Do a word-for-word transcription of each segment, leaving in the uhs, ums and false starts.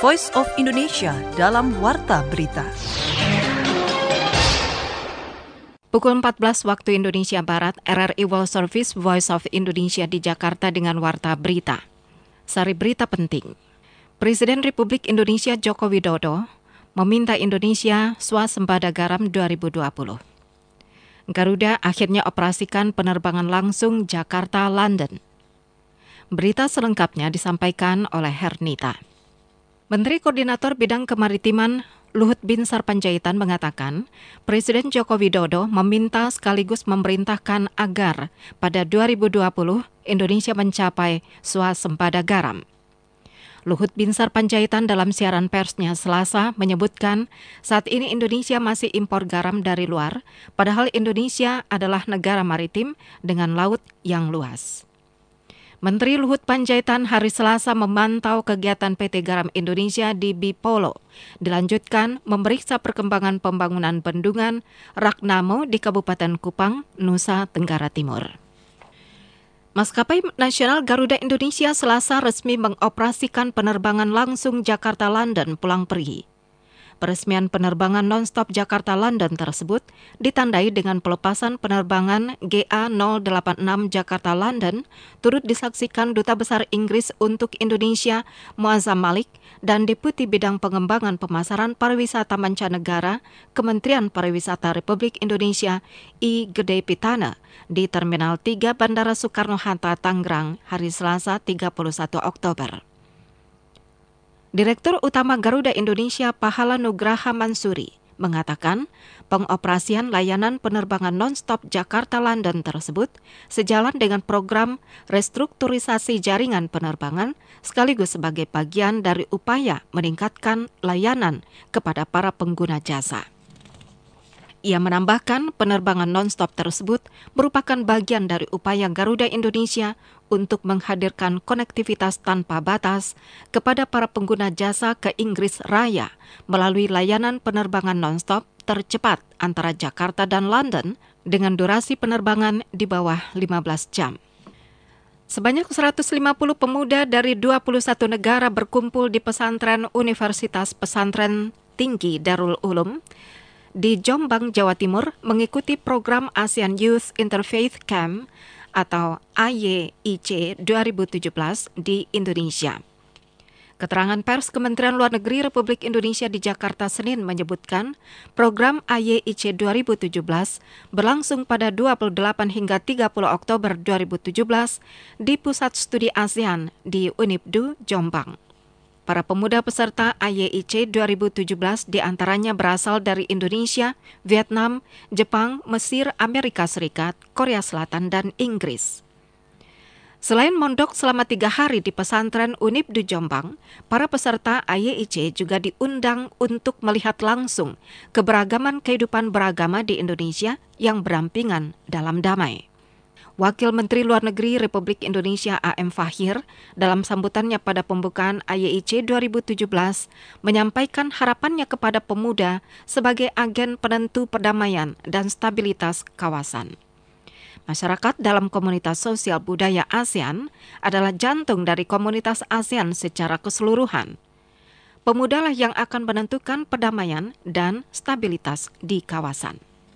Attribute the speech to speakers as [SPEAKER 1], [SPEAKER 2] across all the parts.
[SPEAKER 1] Voice of Indonesia dalam Warta Berita.
[SPEAKER 2] Pukul empat belas waktu Indonesia Barat, R R I World Service Voice of Indonesia di Jakarta dengan Warta Berita. Sari berita penting. Presiden Republik Indonesia Joko Widodo meminta Indonesia swasembada garam dua ribu dua puluh. Garuda akhirnya operasikan penerbangan langsung Jakarta-London. Berita selengkapnya disampaikan oleh Hernita. Menteri Koordinator Bidang Kemaritiman Luhut Binsar Panjaitan mengatakan, Presiden Joko Widodo meminta sekaligus memerintahkan agar pada dua ribu dua puluh Indonesia mencapai swasembada garam. Luhut Binsar Panjaitan dalam siaran persnya Selasa menyebutkan saat ini Indonesia masih impor garam dari luar, padahal Indonesia adalah negara maritim dengan laut yang luas. Menteri Luhut Panjaitan hari Selasa memantau kegiatan P T Garam Indonesia di Bipolo. Dilanjutkan memeriksa perkembangan pembangunan bendungan Ragnamo di Kabupaten Kupang, Nusa Tenggara Timur. Maskapai Nasional Garuda Indonesia Selasa resmi mengoperasikan penerbangan langsung Jakarta-London pulang pergi. Peresmian penerbangan non-stop Jakarta-London tersebut ditandai dengan pelepasan penerbangan G A nol delapan enam Jakarta-London turut disaksikan Duta Besar Inggris untuk Indonesia Muazzam Malik dan Deputi Bidang Pengembangan Pemasaran Pariwisata Mancanegara Kementerian Pariwisata Republik Indonesia I Gede Pitana di Terminal tiga Bandara Soekarno-Hatta, Tangerang, hari Selasa tiga puluh satu Oktober. Direktur Utama Garuda Indonesia Pahala Nugraha Mansuri mengatakan pengoperasian layanan penerbangan non-stop Jakarta-London tersebut sejalan dengan program restrukturisasi jaringan penerbangan sekaligus sebagai bagian dari upaya meningkatkan layanan kepada para pengguna jasa. Ia menambahkan penerbangan non-stop tersebut merupakan bagian dari upaya Garuda Indonesia untuk menghadirkan konektivitas tanpa batas kepada para pengguna jasa ke Inggris Raya melalui layanan penerbangan non-stop tercepat antara Jakarta dan London dengan durasi penerbangan di bawah lima belas jam. Sebanyak seratus lima puluh pemuda dari dua puluh satu negara berkumpul di pesantren Universitas Pesantren Tinggi Darul Ulum di Jombang, Jawa Timur mengikuti program ASEAN Youth Interfaith Camp atau A Y I C dua ribu tujuh belas di Indonesia. Keterangan pers Kementerian Luar Negeri Republik Indonesia di Jakarta Senin menyebutkan program A Y I C dua ribu tujuh belas berlangsung pada dua puluh delapan hingga tiga puluh Oktober dua ribu tujuh belas di Pusat Studi ASEAN di Unipdu, Jombang. Para pemuda peserta A Y I C dua ribu tujuh belas diantaranya berasal dari Indonesia, Vietnam, Jepang, Mesir, Amerika Serikat, Korea Selatan, dan Inggris. Selain mondok selama tiga hari di pesantren Unipdu Jombang, para peserta A Y I C juga diundang untuk melihat langsung keberagaman kehidupan beragama di Indonesia yang berampingan dalam damai. Wakil Menteri Luar Negeri Republik Indonesia A M Fahir dalam sambutannya pada pembukaan A Y I C dua ribu tujuh belas menyampaikan harapannya kepada pemuda sebagai agen penentu perdamaian dan stabilitas kawasan. Masyarakat dalam komunitas sosial budaya ASEAN adalah jantung dari komunitas ASEAN secara keseluruhan. Pemudalah yang akan menentukan perdamaian dan stabilitas di kawasan.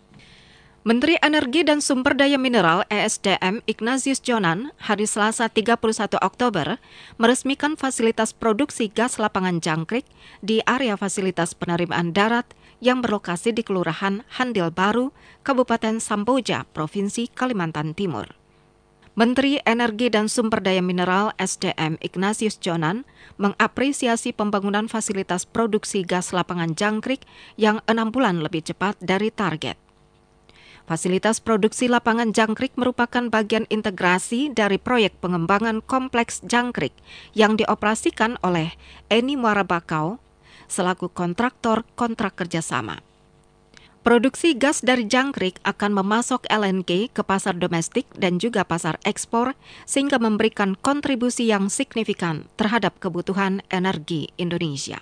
[SPEAKER 2] Menteri Energi dan Sumber Daya Mineral E S D M Ignatius Jonan hari Selasa tiga puluh satu Oktober meresmikan fasilitas produksi gas lapangan jangkrik di area fasilitas penerimaan darat yang berlokasi di Kelurahan Handil Baru, Kabupaten Samboja, Provinsi Kalimantan Timur. Menteri Energi dan Sumber Daya Mineral S D M Ignatius Jonan mengapresiasi pembangunan fasilitas produksi gas lapangan jangkrik yang enam bulan lebih cepat dari target. Fasilitas produksi lapangan jangkrik merupakan bagian integrasi dari proyek pengembangan kompleks jangkrik yang dioperasikan oleh Eni Muara Bakau selaku kontraktor kontrak kerjasama. Produksi gas dari jangkrik akan memasok L N G ke pasar domestik dan juga pasar ekspor sehingga memberikan kontribusi yang signifikan terhadap kebutuhan energi Indonesia.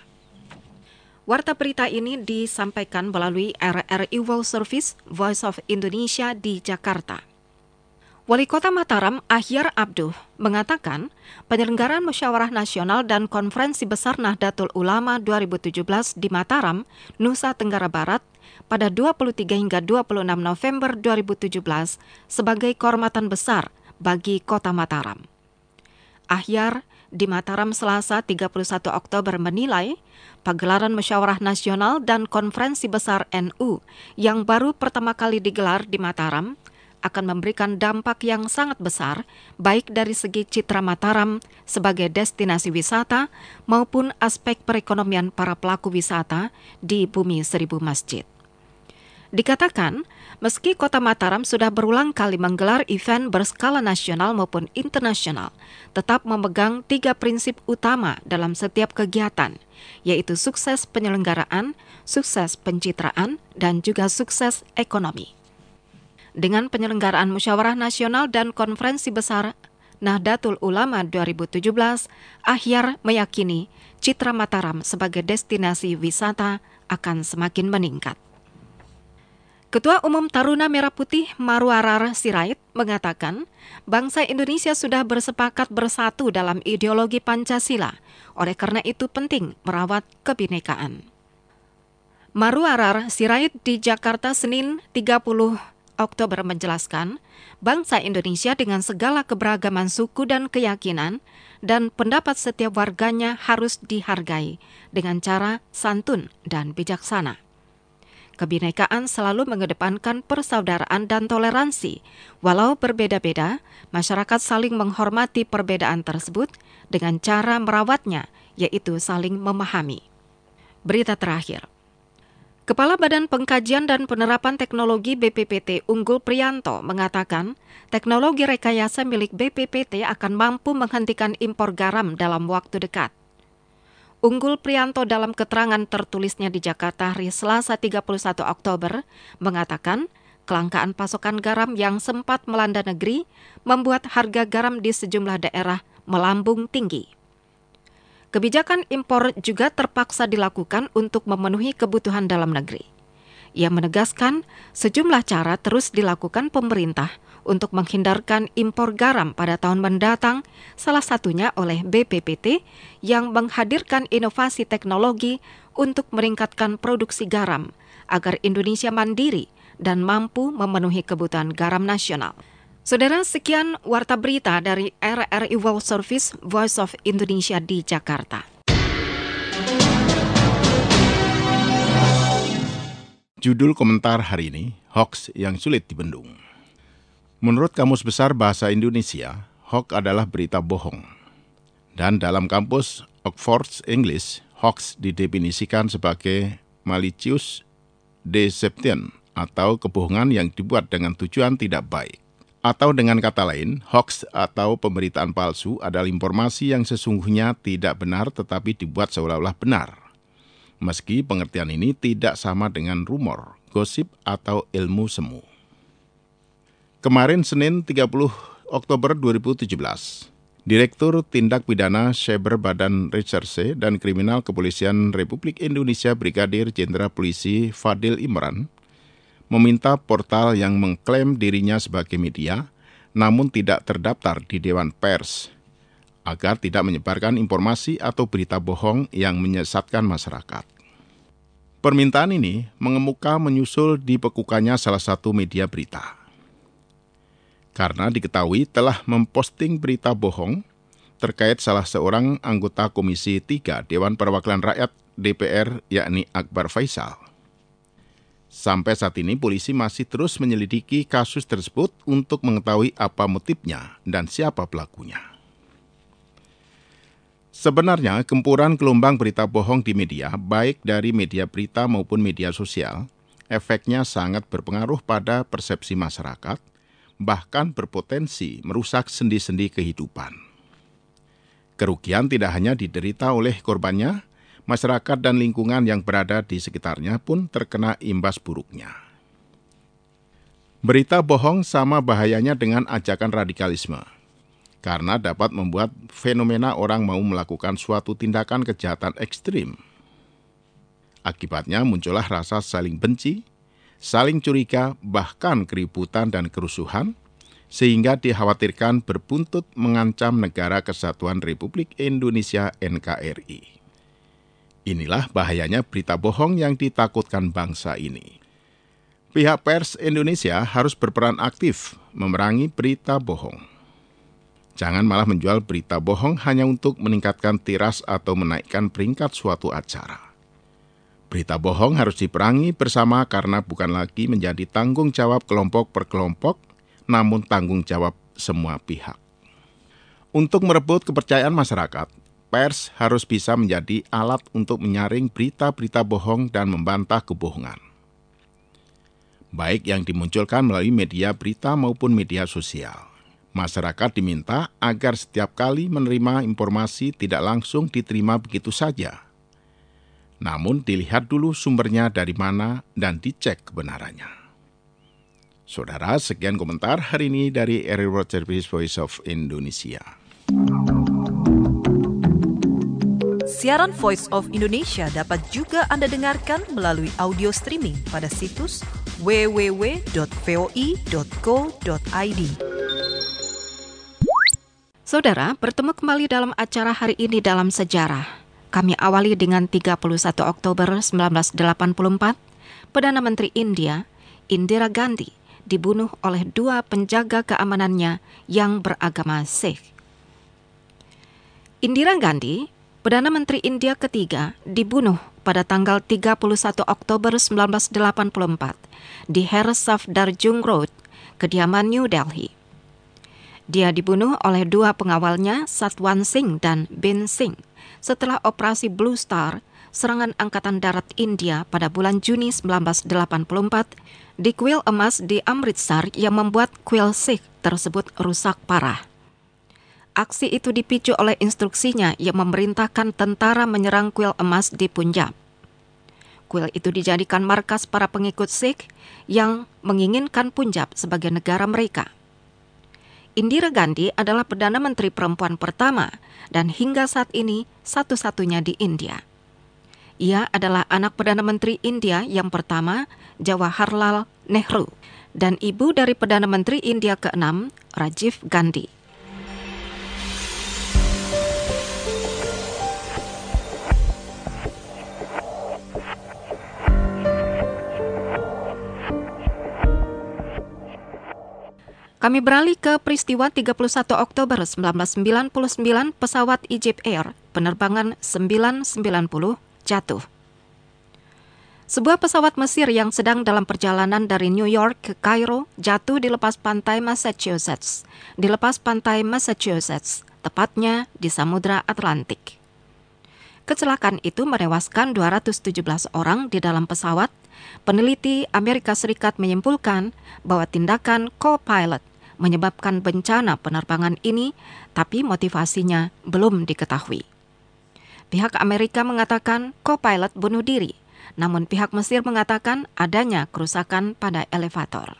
[SPEAKER 2] Warta berita ini disampaikan melalui R R I World Service Voice of Indonesia di Jakarta. Wali Kota Mataram, Ahyar Abduh, mengatakan penyelenggaraan Musyawarah Nasional dan Konferensi Besar Nahdlatul Ulama dua ribu tujuh belas di Mataram, Nusa Tenggara Barat, pada dua puluh tiga hingga dua puluh enam November dua ribu tujuh belas sebagai kehormatan besar bagi Kota Mataram. Ahyar di Mataram Selasa tiga puluh satu Oktober menilai pagelaran Musyawarah Nasional dan Konferensi Besar N U yang baru pertama kali digelar di Mataram akan memberikan dampak yang sangat besar baik dari segi citra Mataram sebagai destinasi wisata maupun aspek perekonomian para pelaku wisata di Bumi Seribu Masjid. Dikatakan, meski Kota Mataram sudah berulang kali menggelar event berskala nasional maupun internasional, tetap memegang tiga prinsip utama dalam setiap kegiatan, yaitu sukses penyelenggaraan, sukses pencitraan, dan juga sukses ekonomi. Dengan penyelenggaraan Musyawarah Nasional dan Konferensi Besar Nahdlatul Ulama dua ribu tujuh belas, Ahyar meyakini citra Mataram sebagai destinasi wisata akan semakin meningkat. Ketua Umum Taruna Merah Putih Marwarar Sirait mengatakan bangsa Indonesia sudah bersepakat bersatu dalam ideologi Pancasila, oleh karena itu penting merawat kebinekaan. Marwarar Sirait di Jakarta Senin tiga puluh Oktober menjelaskan, bangsa Indonesia dengan segala keberagaman suku dan keyakinan dan pendapat setiap warganya harus dihargai dengan cara santun dan bijaksana. Kebinekaan selalu mengedepankan persaudaraan dan toleransi. Walau berbeda-beda, masyarakat saling menghormati perbedaan tersebut dengan cara merawatnya, yaitu saling memahami. Berita terakhir. Kepala Badan Pengkajian dan Penerapan Teknologi B P P T Unggul Priyanto mengatakan teknologi rekayasa milik B P P T akan mampu menghentikan impor garam dalam waktu dekat. Unggul Priyanto dalam keterangan tertulisnya di Jakarta hari Selasa tiga puluh satu Oktober mengatakan kelangkaan pasokan garam yang sempat melanda negeri membuat harga garam di sejumlah daerah melambung tinggi. Kebijakan impor juga terpaksa dilakukan untuk memenuhi kebutuhan dalam negeri. Ia menegaskan sejumlah cara terus dilakukan pemerintah untuk menghindarkan impor garam pada tahun mendatang, salah satunya oleh B P P T yang menghadirkan inovasi teknologi untuk meningkatkan produksi garam agar Indonesia mandiri dan mampu memenuhi kebutuhan garam nasional. Saudara, sekian Warta Berita dari R R I World Service Voice of Indonesia di Jakarta.
[SPEAKER 3] Judul komentar hari ini, hoax yang sulit dibendung. Menurut Kamus Besar Bahasa Indonesia, hoax adalah berita bohong. Dan dalam kampus Oxford English, hoax didefinisikan sebagai malicious deception atau kebohongan yang dibuat dengan tujuan tidak baik. Atau dengan kata lain, hoax atau pemberitaan palsu adalah informasi yang sesungguhnya tidak benar tetapi dibuat seolah-olah benar. Meski pengertian ini tidak sama dengan rumor, gosip, atau ilmu semu. Kemarin Senin tiga puluh Oktober dua ribu tujuh belas, Direktur Tindak Pidana Cyber Badan Reserse dan Kriminal Kepolisian Republik Indonesia Brigadir Jenderal Polisi Fadil Imran meminta portal yang mengklaim dirinya sebagai media, namun tidak terdaftar di Dewan Pers, agar tidak menyebarkan informasi atau berita bohong yang menyesatkan masyarakat. Permintaan ini mengemuka menyusul dibekukannya salah satu media berita. Karena diketahui telah memposting berita bohong terkait salah seorang anggota Komisi tiga Dewan Perwakilan Rakyat D P R, yakni Akbar Faisal. Sampai saat ini polisi masih terus menyelidiki kasus tersebut untuk mengetahui apa motifnya dan siapa pelakunya. Sebenarnya gempuran gelombang berita bohong di media, baik dari media berita maupun media sosial, efeknya sangat berpengaruh pada persepsi masyarakat, bahkan berpotensi merusak sendi-sendi kehidupan. Kerugian tidak hanya diderita oleh korbannya, masyarakat dan lingkungan yang berada di sekitarnya pun terkena imbas buruknya. Berita bohong sama bahayanya dengan ajakan radikalisme, karena dapat membuat fenomena orang mau melakukan suatu tindakan kejahatan ekstrim. Akibatnya muncullah rasa saling benci, saling curiga, bahkan keributan dan kerusuhan sehingga dikhawatirkan berbuntut mengancam Negara Kesatuan Republik Indonesia N K R I. Inilah bahayanya berita bohong yang ditakutkan bangsa ini. Pihak pers Indonesia harus berperan aktif memerangi berita bohong. Jangan malah menjual berita bohong hanya untuk meningkatkan tiras atau menaikkan peringkat suatu acara. Berita bohong harus diperangi bersama karena bukan lagi menjadi tanggung jawab kelompok per kelompok, namun tanggung jawab semua pihak. Untuk merebut kepercayaan masyarakat, pers harus bisa menjadi alat untuk menyaring berita-berita bohong dan membantah kebohongan, baik yang dimunculkan melalui media berita maupun media sosial. Masyarakat diminta agar setiap kali menerima informasi tidak langsung diterima begitu saja, namun dilihat dulu sumbernya dari mana dan dicek kebenarannya. Saudara, sekian komentar hari ini dari Eri World Service Voice of Indonesia.
[SPEAKER 1] Siaran Voice of Indonesia dapat juga Anda dengarkan melalui audio streaming pada situs w w w dot voi dot co dot i d.
[SPEAKER 2] Saudara, bertemu kembali dalam acara hari ini dalam sejarah. Kami awali dengan tiga puluh satu Oktober seribu sembilan ratus delapan puluh empat, Perdana Menteri India, Indira Gandhi, dibunuh oleh dua penjaga keamanannya yang beragama Sikh. Indira Gandhi, Perdana Menteri India ketiga, dibunuh pada tanggal tiga puluh satu Oktober seribu sembilan ratus delapan puluh empat di Her Safdarjung Road, kediaman New Delhi. Dia dibunuh oleh dua pengawalnya, Satwan Singh dan Bin Singh, setelah operasi Blue Star, serangan Angkatan Darat India pada bulan Juni seribu sembilan ratus delapan puluh empat di kuil emas di Amritsar yang membuat kuil Sikh tersebut rusak parah. Aksi itu dipicu oleh instruksinya yang memerintahkan tentara menyerang kuil emas di Punjab. Kuil itu dijadikan markas para pengikut Sikh yang menginginkan Punjab sebagai negara mereka. Indira Gandhi adalah Perdana Menteri perempuan pertama dan hingga saat ini satu-satunya di India. Ia adalah anak Perdana Menteri India yang pertama, Jawaharlal Nehru, dan ibu dari Perdana Menteri India keenam, Rajiv Gandhi. Kami beralih ke peristiwa tiga puluh satu Oktober seribu sembilan ratus sembilan puluh sembilan, pesawat Egypt Air penerbangan sembilan sembilan puluh jatuh. Sebuah pesawat Mesir yang sedang dalam perjalanan dari New York ke Kairo jatuh di lepas pantai Massachusetts, di lepas pantai Massachusetts, tepatnya di Samudra Atlantik. Kecelakaan itu menewaskan dua ratus tujuh belas orang di dalam pesawat. Peneliti Amerika Serikat menyimpulkan bahwa tindakan co-pilot menyebabkan bencana penerbangan ini, tapi motivasinya belum diketahui. Pihak Amerika mengatakan co-pilot bunuh diri, namun pihak Mesir mengatakan adanya kerusakan pada elevator.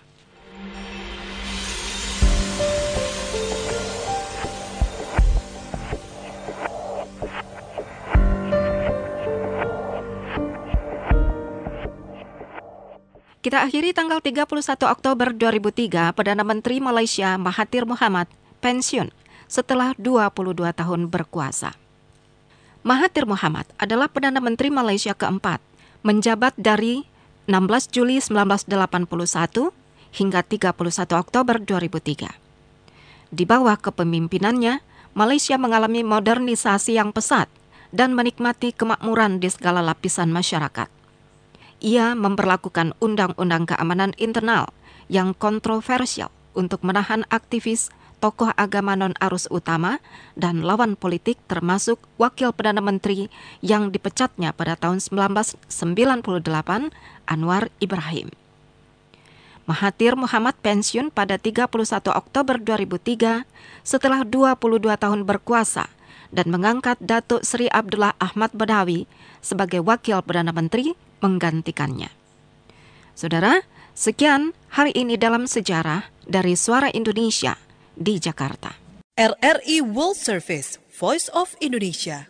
[SPEAKER 2] Kita akhiri tanggal tiga puluh satu Oktober dua ribu tiga, Perdana Menteri Malaysia Mahathir Mohamad pensiun setelah dua puluh dua tahun berkuasa. Mahathir Mohamad adalah Perdana Menteri Malaysia keempat, menjabat dari enam belas Juli seribu sembilan ratus delapan puluh satu hingga tiga puluh satu Oktober dua ribu tiga. Di bawah kepemimpinannya, Malaysia mengalami modernisasi yang pesat dan menikmati kemakmuran di segala lapisan masyarakat. Ia memperlakukan undang-undang keamanan internal yang kontroversial untuk menahan aktivis, tokoh agama non-arus utama, dan lawan politik termasuk Wakil Perdana Menteri yang dipecatnya pada tahun seribu sembilan ratus sembilan puluh delapan, Anwar Ibrahim. Mahathir Mohamad pensiun pada tiga puluh satu Oktober dua ribu tiga setelah dua puluh dua tahun berkuasa dan mengangkat Datuk Seri Abdullah Ahmad Badawi sebagai Wakil Perdana Menteri menggantikannya. Saudara, sekian hari ini dalam sejarah dari Suara Indonesia di Jakarta.
[SPEAKER 1] R R I World Service, Voice of Indonesia.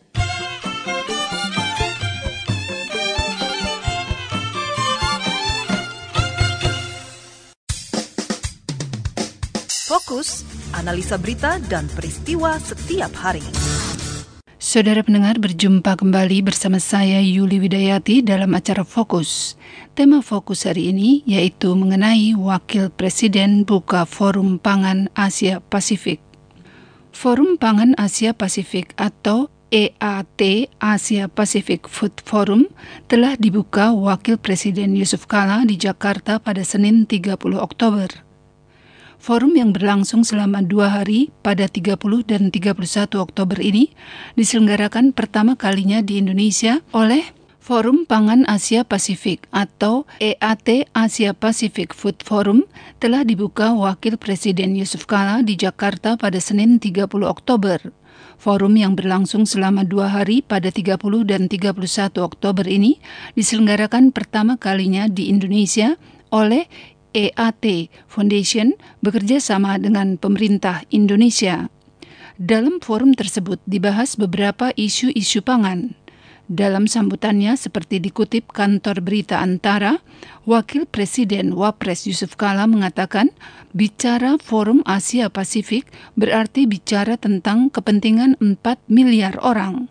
[SPEAKER 1] Fokus, analisa berita dan peristiwa setiap hari.
[SPEAKER 4] Saudara pendengar, berjumpa kembali bersama saya Yuli Widayati dalam acara Fokus. Tema Fokus hari ini yaitu mengenai Wakil Presiden buka Forum Pangan Asia Pasifik. Forum Pangan Asia Pasifik atau E A T Asia Pacific Food Forum telah dibuka Wakil Presiden Yusuf Kala di Jakarta pada Senin tiga puluh Oktober. Forum yang berlangsung selama dua hari pada tiga puluh dan tiga puluh satu Oktober ini diselenggarakan pertama kalinya di Indonesia oleh Forum Pangan Asia Pasifik atau E A T Asia Pacific Food Forum telah dibuka Wakil Presiden Yusuf Kala di Jakarta pada Senin tiga puluh Oktober. Forum yang berlangsung selama dua hari pada tiga puluh dan tiga puluh satu Oktober ini diselenggarakan pertama kalinya di Indonesia oleh E A T Foundation bekerja sama dengan pemerintah Indonesia. Dalam forum tersebut dibahas beberapa isu-isu pangan. Dalam sambutannya, seperti dikutip kantor berita Antara, Wakil Presiden Wapres Yusuf Kala mengatakan, bicara Forum Asia Pasifik berarti bicara tentang kepentingan empat miliar orang.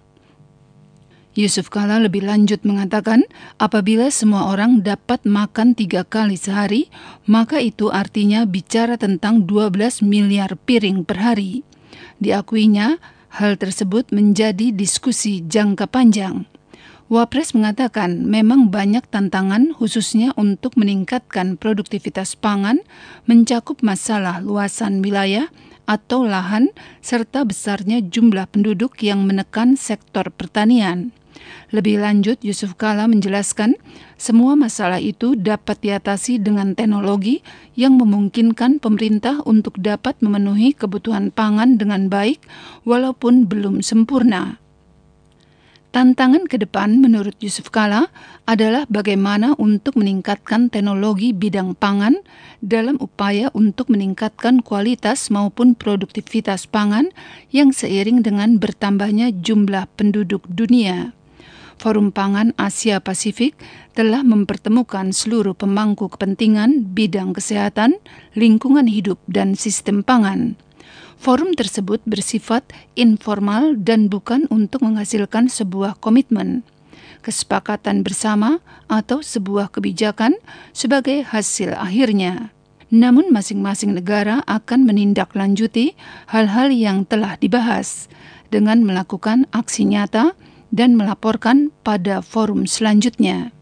[SPEAKER 4] Yusuf Kala lebih lanjut mengatakan, apabila semua orang dapat makan tiga kali sehari, maka itu artinya bicara tentang dua belas miliar piring per hari. Diakuinya, hal tersebut menjadi diskusi jangka panjang. Wapres mengatakan memang banyak tantangan khususnya untuk meningkatkan produktivitas pangan, mencakup masalah luasan wilayah atau lahan, serta besarnya jumlah penduduk yang menekan sektor pertanian. Lebih lanjut, Yusuf Kala menjelaskan semua masalah itu dapat diatasi dengan teknologi yang memungkinkan pemerintah untuk dapat memenuhi kebutuhan pangan dengan baik walaupun belum sempurna. Tantangan ke depan menurut Yusuf Kala adalah bagaimana untuk meningkatkan teknologi bidang pangan dalam upaya untuk meningkatkan kualitas maupun produktivitas pangan yang seiring dengan bertambahnya jumlah penduduk dunia. Forum Pangan Asia Pasifik telah mempertemukan seluruh pemangku kepentingan bidang kesehatan, lingkungan hidup, dan sistem pangan. Forum tersebut bersifat informal dan bukan untuk menghasilkan sebuah komitmen, kesepakatan bersama, atau sebuah kebijakan sebagai hasil akhirnya. Namun masing-masing negara akan menindaklanjuti hal-hal yang telah dibahas dengan melakukan aksi nyata dan melaporkan pada forum selanjutnya.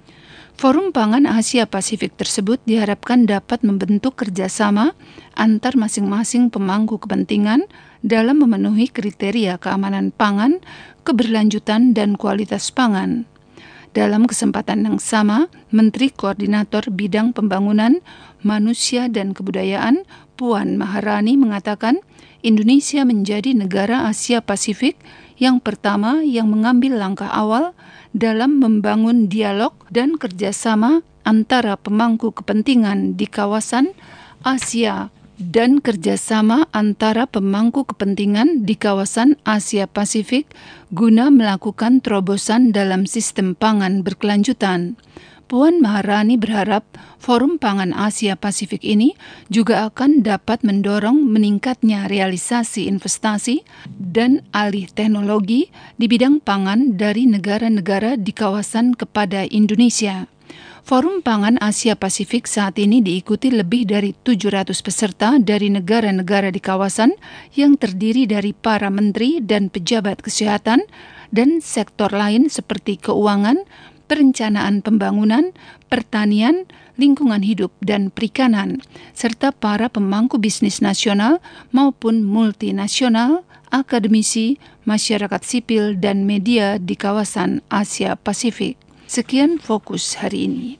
[SPEAKER 4] Forum Pangan Asia Pasifik tersebut diharapkan dapat membentuk kerjasama antar masing-masing pemangku kepentingan dalam memenuhi kriteria keamanan pangan, keberlanjutan, dan kualitas pangan. Dalam kesempatan yang sama, Menteri Koordinator Bidang Pembangunan, Manusia dan Kebudayaan, Puan Maharani mengatakan Indonesia menjadi negara Asia Pasifik yang pertama yang mengambil langkah awal dalam membangun dialog dan kerjasama antara pemangku kepentingan di kawasan Asia dan kerjasama antara pemangku kepentingan di kawasan Asia Pasifik guna melakukan terobosan dalam sistem pangan berkelanjutan. Puan Maharani berharap Forum Pangan Asia Pasifik ini juga akan dapat mendorong meningkatnya realisasi investasi dan alih teknologi di bidang pangan dari negara-negara di kawasan kepada Indonesia. Forum Pangan Asia Pasifik saat ini diikuti lebih dari tujuh ratus peserta dari negara-negara di kawasan yang terdiri dari para menteri dan pejabat kesehatan dan sektor lain seperti keuangan, perencanaan pembangunan, pertanian, lingkungan hidup, dan perikanan, serta para pemangku bisnis nasional maupun multinasional, akademisi, masyarakat sipil, dan media di kawasan Asia Pasifik. Sekian Fokus hari ini.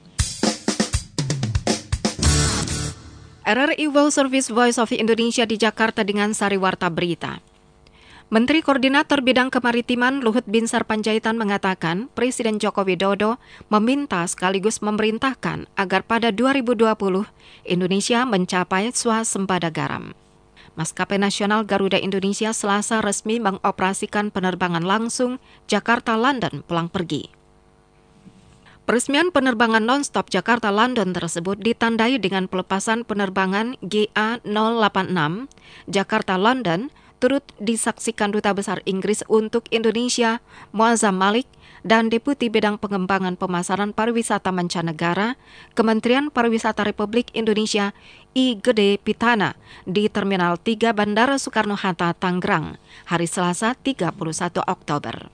[SPEAKER 2] R R I World Service Voice of Indonesia di Jakarta dengan Sariwarta Berita. Menteri Koordinator Bidang Kemaritiman Luhut Binsar Panjaitan mengatakan Presiden Joko Widodo meminta sekaligus memerintahkan agar pada dua ribu dua puluh Indonesia mencapai swasembada garam. Maskapai Nasional Garuda Indonesia Selasa resmi mengoperasikan penerbangan langsung Jakarta-London pulang pergi. Peresmian penerbangan non-stop Jakarta-London tersebut ditandai dengan pelepasan penerbangan G A nol delapan enam Jakarta-London turut disaksikan Duta Besar Inggris untuk Indonesia, Muazzam Malik, dan Deputi Bidang Pengembangan Pemasaran Pariwisata Mancanegara, Kementerian Pariwisata Republik Indonesia, I Gede Pitana, di Terminal tiga Bandara Soekarno-Hatta, Tangerang, hari Selasa tiga puluh satu Oktober.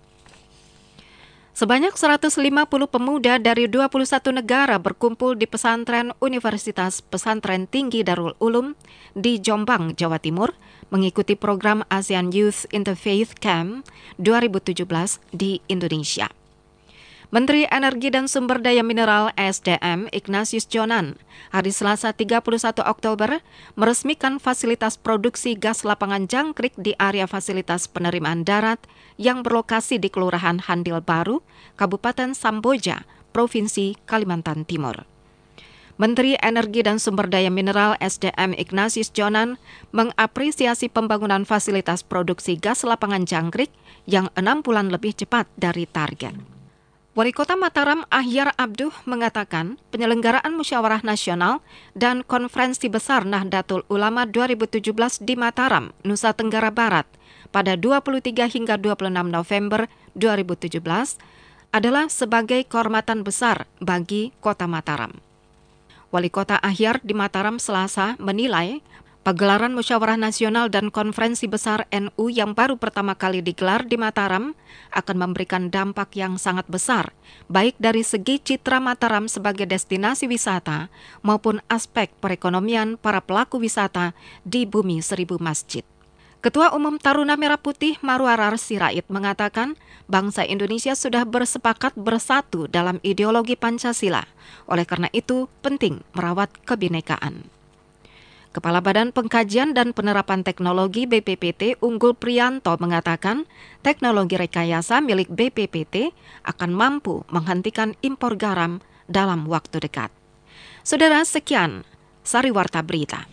[SPEAKER 2] Sebanyak seratus lima puluh pemuda dari dua puluh satu negara berkumpul di pesantren Universitas Pesantren Tinggi Darul Ulum di Jombang, Jawa Timur, mengikuti program ASEAN Youth Interfaith Camp dua ribu tujuh belas di Indonesia. Menteri Energi dan Sumber Daya Mineral S D M Ignatius Jonan hari Selasa tiga puluh satu Oktober meresmikan fasilitas produksi gas lapangan jangkrik di area fasilitas penerimaan darat yang berlokasi di Kelurahan Handil Baru, Kabupaten Samboja, Provinsi Kalimantan Timur. Menteri Energi dan Sumber Daya Mineral S D M Ignatius Jonan mengapresiasi pembangunan fasilitas produksi gas lapangan jangkrik yang enam bulan lebih cepat dari target. Wali Kota Mataram Ahyar Abduh mengatakan penyelenggaraan Musyawarah Nasional dan Konferensi Besar Nahdlatul Ulama dua ribu tujuh belas di Mataram, Nusa Tenggara Barat pada dua puluh tiga hingga dua puluh enam November dua ribu tujuh belas adalah sebagai kehormatan besar bagi Kota Mataram. Wali Kota Ahyar di Mataram Selasa menilai pagelaran Musyawarah Nasional dan Konferensi Besar N U yang baru pertama kali digelar di Mataram akan memberikan dampak yang sangat besar, baik dari segi citra Mataram sebagai destinasi wisata maupun aspek perekonomian para pelaku wisata di Bumi Seribu Masjid. Ketua Umum Taruna Merah Putih Marwarar Sirait mengatakan bangsa Indonesia sudah bersepakat bersatu dalam ideologi Pancasila. Oleh karena itu, penting merawat kebinekaan. Kepala Badan Pengkajian dan Penerapan Teknologi B P P T Unggul Priyanto mengatakan teknologi rekayasa milik B P P T akan mampu menghentikan impor garam dalam waktu dekat. Saudara, sekian Sariwarta Berita.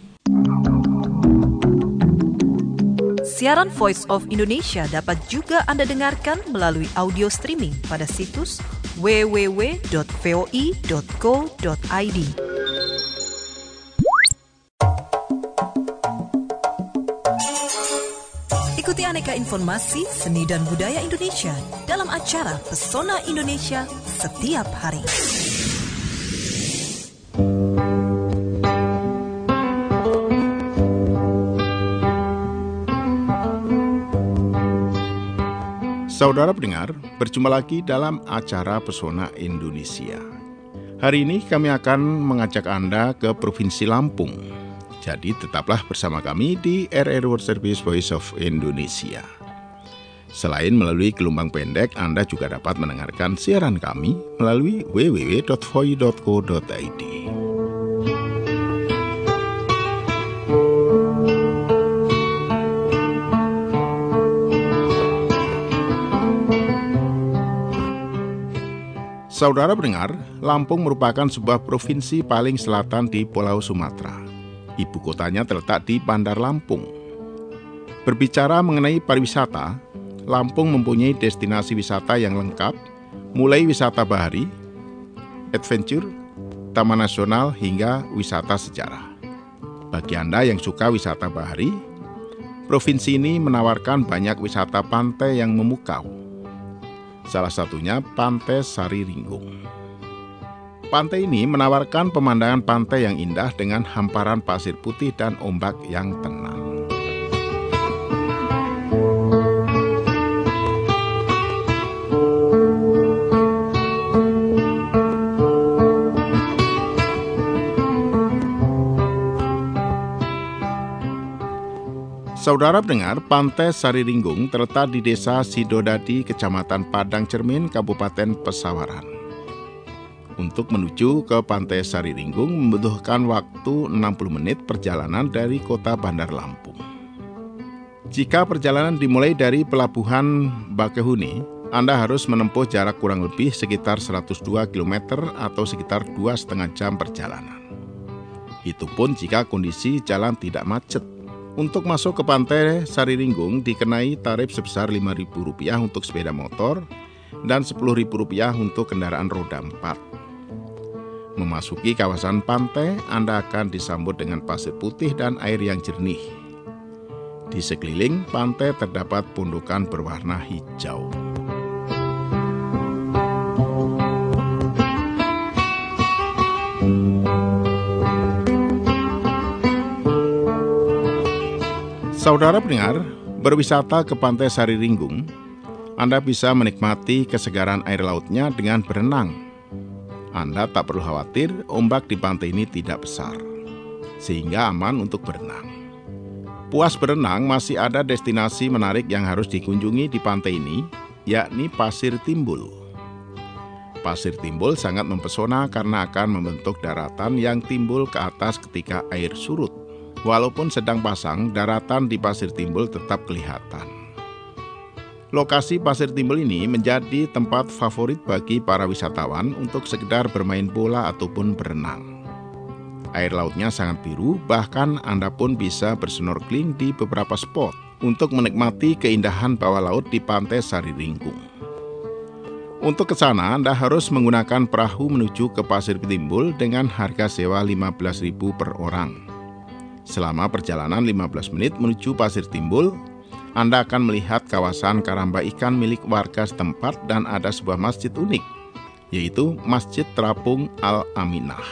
[SPEAKER 1] Siaran Voice of Indonesia dapat juga Anda dengarkan melalui audio streaming pada situs w w w dot voi dot co dot i d. Ikuti aneka informasi seni dan budaya Indonesia dalam acara Pesona Indonesia setiap hari.
[SPEAKER 3] Saudara pendengar, berjumpa lagi dalam acara Pesona Indonesia. Hari ini kami akan mengajak Anda ke Provinsi Lampung. Jadi tetaplah bersama kami di R R World Service Voice of Indonesia. Selain melalui gelombang pendek, Anda juga dapat mendengarkan siaran kami melalui w w w dot voi dot co dot i d. Saudara pendengar, Lampung merupakan sebuah provinsi paling selatan di Pulau Sumatera. Ibu kotanya terletak di Bandar Lampung. Berbicara mengenai pariwisata, Lampung mempunyai destinasi wisata yang lengkap, mulai wisata bahari, adventure, taman nasional, hingga wisata sejarah. Bagi Anda yang suka wisata bahari, provinsi ini menawarkan banyak wisata pantai yang memukau. Salah satunya Pantai Sari Ringgung. Pantai ini menawarkan pemandangan pantai yang indah dengan hamparan pasir putih dan ombak yang tenang. Saudara pendengar, Pantai Sari Ringgung terletak di Desa Sidodadi, Kecamatan Padang Cermin, Kabupaten Pesawaran. Untuk menuju ke Pantai Sari Ringgung membutuhkan waktu enam puluh menit perjalanan dari kota Bandar Lampung. Jika perjalanan dimulai dari Pelabuhan Bakahuni, Anda harus menempuh jarak kurang lebih sekitar seratus dua kilometer atau sekitar dua setengah jam perjalanan. Itu pun jika kondisi jalan tidak macet. Untuk masuk ke Pantai Sari Ringgung dikenai tarif sebesar lima ribu rupiah untuk sepeda motor dan sepuluh ribu rupiah untuk kendaraan roda empat. Memasuki kawasan pantai, Anda akan disambut dengan pasir putih dan air yang jernih. Di sekeliling pantai terdapat pundukan berwarna hijau. Saudara pendengar, berwisata ke Pantai Sariringgung, Anda bisa menikmati kesegaran air lautnya dengan berenang. Anda tak perlu khawatir ombak di pantai ini tidak besar, sehingga aman untuk berenang. Puas berenang, masih ada destinasi menarik yang harus dikunjungi di pantai ini, yakni Pasir Timbul. Pasir Timbul sangat mempesona karena akan membentuk daratan yang timbul ke atas ketika air surut. Walaupun sedang pasang, daratan di Pasir Timbul tetap kelihatan. Lokasi Pasir Timbul ini menjadi tempat favorit bagi para wisatawan untuk sekedar bermain bola ataupun berenang. Air lautnya sangat biru, bahkan Anda pun bisa bersnorkeling di beberapa spot untuk menikmati keindahan bawah laut di Pantai Sariringgung. Untuk ke sana, Anda harus menggunakan perahu menuju ke Pasir Timbul dengan harga sewa lima belas ribu per orang. Selama perjalanan lima belas menit menuju Pasir Timbul, Anda akan melihat kawasan karamba ikan milik warga setempat dan ada sebuah masjid unik, yaitu Masjid Terapung Al-Aminah.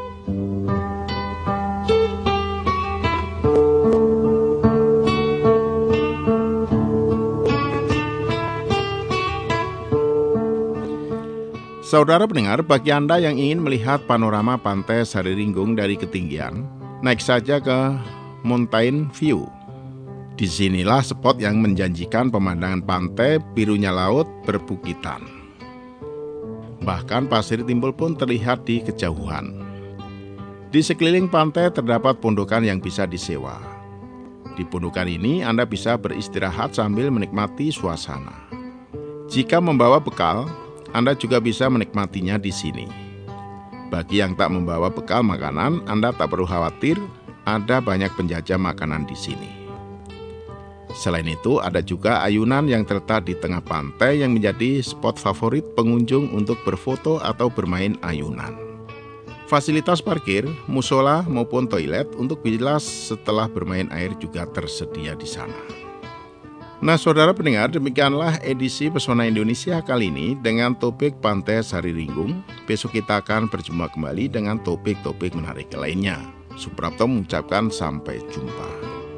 [SPEAKER 3] Saudara pendengar, bagi Anda yang ingin melihat panorama Pantai Sariringgung dari ketinggian, naik saja ke Mountain View. Disinilah spot yang menjanjikan pemandangan pantai, birunya laut, berbukitan. Bahkan Pasir Timbul pun terlihat di kejauhan. Di sekeliling pantai terdapat pondokan yang bisa disewa. Di pondokan ini Anda bisa beristirahat sambil menikmati suasana. Jika membawa bekal, Anda juga bisa menikmatinya di sini. Bagi yang tak membawa bekal makanan, Anda tak perlu khawatir, ada banyak penjajah makanan di sini. Selain itu, ada juga ayunan yang terletak di tengah pantai yang menjadi spot favorit pengunjung untuk berfoto atau bermain ayunan. Fasilitas parkir, musola maupun toilet untuk bilas setelah bermain air juga tersedia di sana. Nah, saudara pendengar, demikianlah edisi Pesona Indonesia kali ini dengan topik Pantai Sariringgung. Besok kita akan berjumpa kembali dengan topik-topik menarik lainnya. Suprapto mengucapkan sampai jumpa.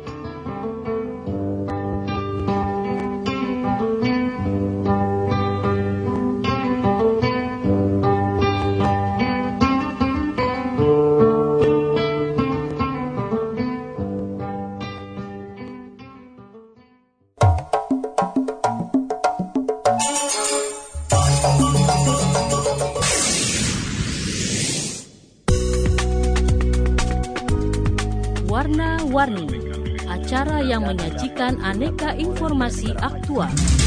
[SPEAKER 5] Warna-Warni, acara yang menyajikan aneka informasi aktual.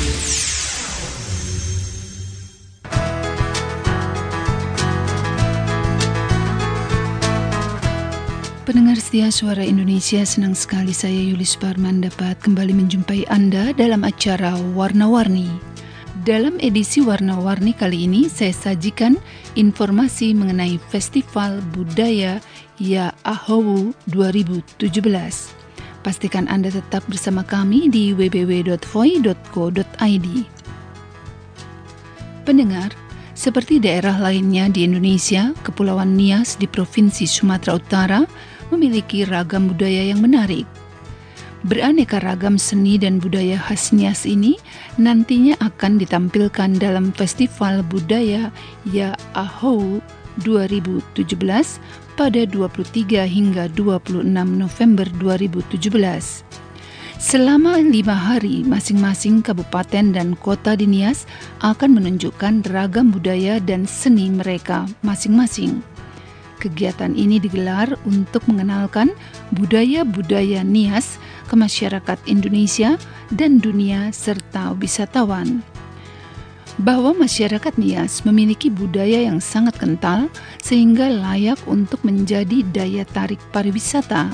[SPEAKER 4] Pendengar setia Suara Indonesia, senang sekali saya Yuli Suparman dapat kembali menjumpai Anda dalam acara Warna-Warni. Dalam edisi Warna-Warni kali ini saya sajikan informasi mengenai Festival Budaya Ya Ahowu dua ribu tujuh belas. Pastikan Anda tetap bersama kami di w w w dot voi dot co dot i d. Pendengar, seperti daerah lainnya di Indonesia, Kepulauan Nias di Provinsi Sumatera Utara memiliki ragam budaya yang menarik. Beraneka ragam seni dan budaya khas Nias ini nantinya akan ditampilkan dalam Festival Budaya Ya Ahowu dua ribu tujuh belas pada dua puluh tiga hingga dua puluh enam November dua ribu tujuh belas. Selama lima hari, masing-masing kabupaten dan kota di Nias akan menunjukkan ragam budaya dan seni mereka masing-masing. Kegiatan ini digelar untuk mengenalkan budaya-budaya Nias ke masyarakat Indonesia dan dunia serta wisatawan. Bahwa masyarakat Nias memiliki budaya yang sangat kental sehingga layak untuk menjadi daya tarik pariwisata.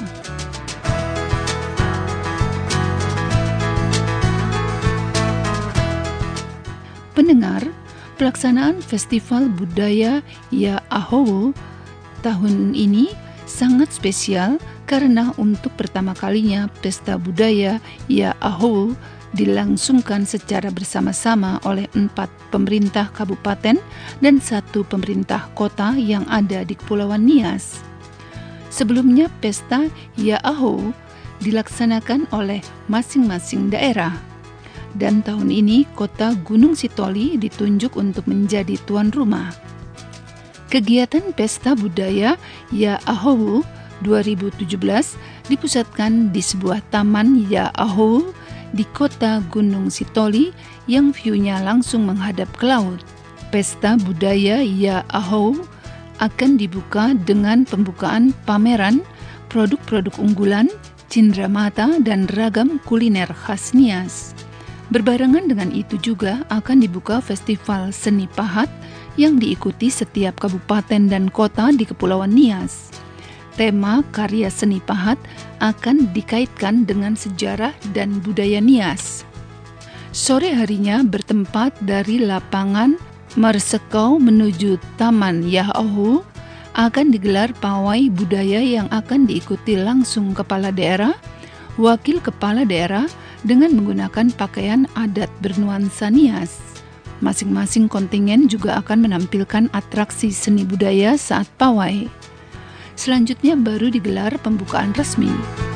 [SPEAKER 4] Pendengar, Pelaksanaan Festival Budaya Ya'ahowo tahun ini sangat spesial karena untuk pertama kalinya Pesta Budaya Ya'ahowo dilangsungkan secara bersama-sama oleh empat pemerintah kabupaten dan satu pemerintah kota yang ada di Kepulauan Nias. Sebelumnya Pesta Ya'ahowo dilaksanakan oleh masing-masing daerah. Dan tahun ini kota Gunung Sitoli ditunjuk untuk menjadi tuan rumah. Kegiatan Pesta Budaya Ya'ahowo dua ribu tujuh belas dipusatkan di sebuah taman Ya'ahowo di kota Gunung Sitoli yang view-nya langsung menghadap ke laut. Pesta Budaya Ya'ahowo akan dibuka dengan pembukaan pameran produk-produk unggulan, cindramata, dan ragam kuliner khas Nias. Berbarengan dengan itu juga akan dibuka Festival Seni Pahat yang diikuti setiap kabupaten dan kota di Kepulauan Nias. Tema karya seni pahat akan dikaitkan dengan sejarah dan budaya Nias. Sore harinya bertempat dari lapangan Marsekau menuju Taman Ya'ahowo akan digelar pawai budaya yang akan diikuti langsung kepala daerah, wakil kepala daerah dengan menggunakan pakaian adat bernuansa Nias. Masing-masing kontingen juga akan menampilkan atraksi seni budaya saat pawai. Selanjutnya baru digelar pembukaan resmi.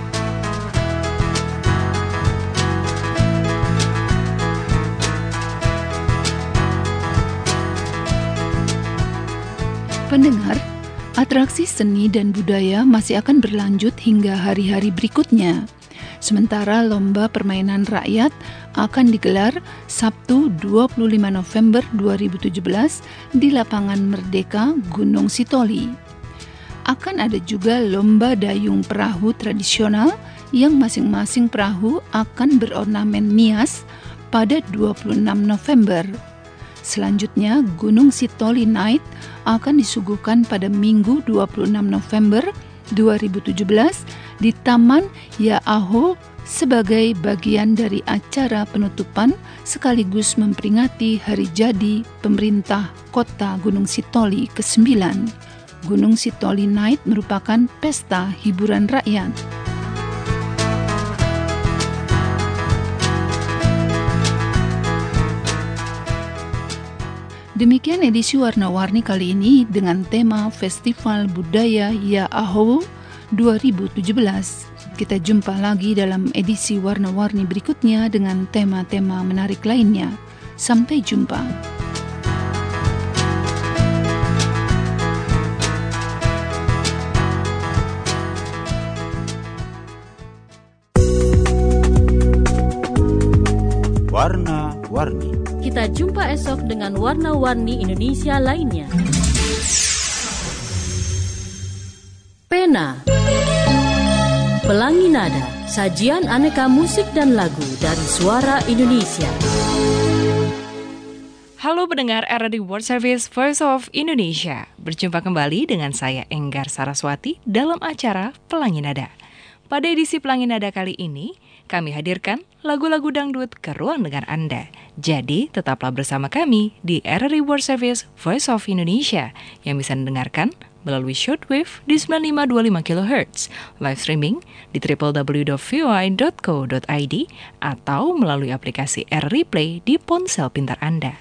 [SPEAKER 4] Pendengar, atraksi seni dan budaya masih akan berlanjut hingga hari-hari berikutnya. Sementara lomba permainan rakyat akan digelar Sabtu dua puluh lima November dua ribu tujuh belas di Lapangan Merdeka Gunung Sitoli. Akan ada juga lomba dayung perahu tradisional yang masing-masing perahu akan berornamen Nias pada dua puluh enam November. Selanjutnya, Gunung Sitoli Night akan disuguhkan pada Minggu dua puluh enam November dua ribu tujuh belas di Taman Ya'ahowo sebagai bagian dari acara penutupan sekaligus memperingati hari jadi pemerintah Kota Gunung Sitoli kesembilan. Gunung Sitoli Night merupakan pesta hiburan rakyat. Demikian edisi Warna-Warni kali ini dengan tema Festival Budaya Ya'ahowo dua ribu tujuh belas. Kita jumpa lagi dalam edisi Warna-Warni berikutnya dengan tema-tema menarik lainnya. Sampai jumpa.
[SPEAKER 3] Warna-Warni.
[SPEAKER 5] Kita jumpa esok dengan warna-warni Indonesia lainnya. Pena, Pelangi Nada, sajian aneka musik dan lagu dari suara Indonesia.
[SPEAKER 2] Halo pendengar R R I World Service Voice of Indonesia. Berjumpa kembali dengan saya Enggar Saraswati dalam acara Pelangi Nada. Pada edisi Pelangi Nada kali ini, kami hadirkan lagu-lagu dangdut ke ruang dengar Anda. Jadi, tetaplah bersama kami di R R I World Service Voice of Indonesia yang bisa didengarkan melalui shortwave di sembilan lima dua lima kilohertz, live streaming di w w w dot v o i dot co dot i d atau melalui aplikasi R R I Play di ponsel pintar Anda.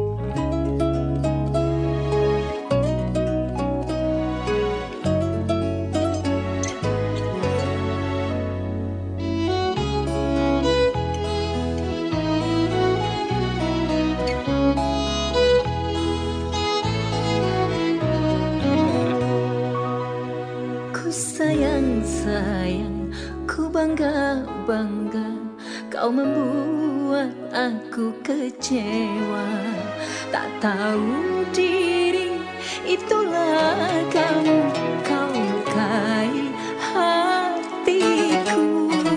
[SPEAKER 6] Sayang, ku bangga-bangga, kau membuat aku kecewa. Tak tahu diri, itulah kamu, kau lukai hatiku.